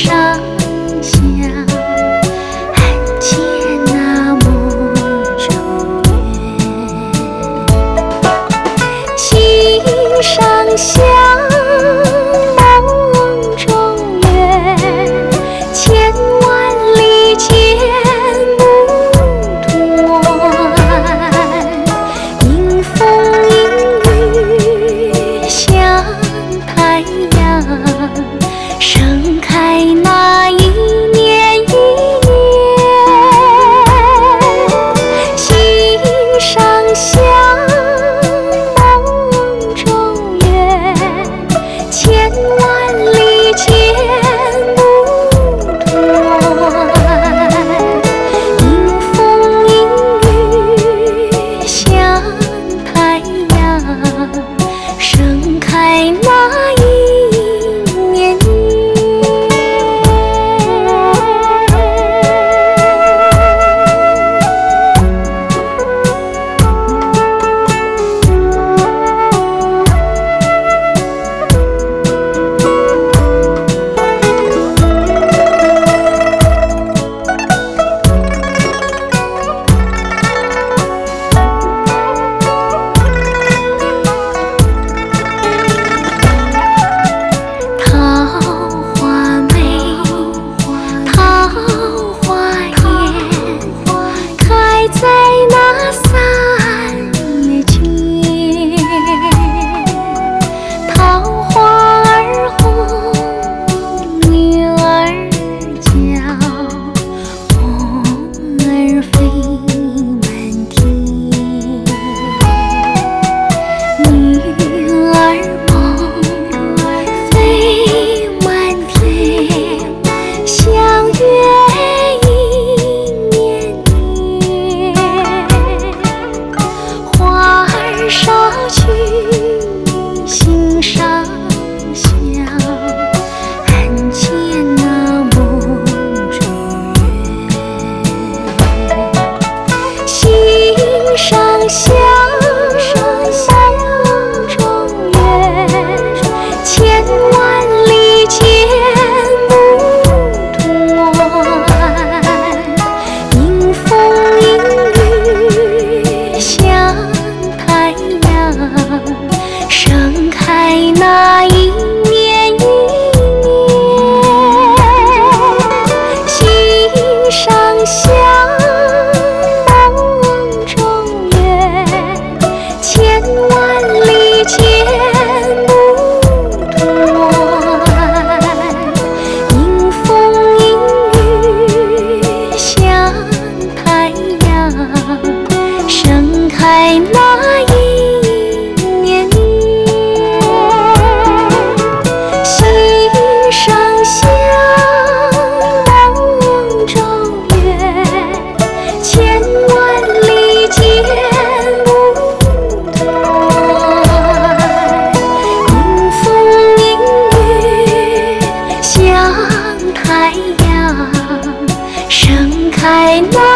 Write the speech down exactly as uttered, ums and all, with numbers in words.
上香，看见那梦中月，心上香，梦中月，千万里见不断，迎风迎雨像太阳，盛开那一年一年，心上香，梦中月，千万里见不断，迎风迎雨像太阳，盛开那一年在那三月间，桃花儿红，女儿娇，凤儿飞满天，女儿梦飞满天，像月一年年。花儿烧去，心上香，看见那梦中月，心上香，梦中月，千万里见不断，迎风迎雨像太阳，盛开那一年一年，心上香，梦中月，千万里见不断，迎风迎雨像太阳，盛开那一年心上香，梦中月，千万里见不断，迎风迎雨像太阳，盛开那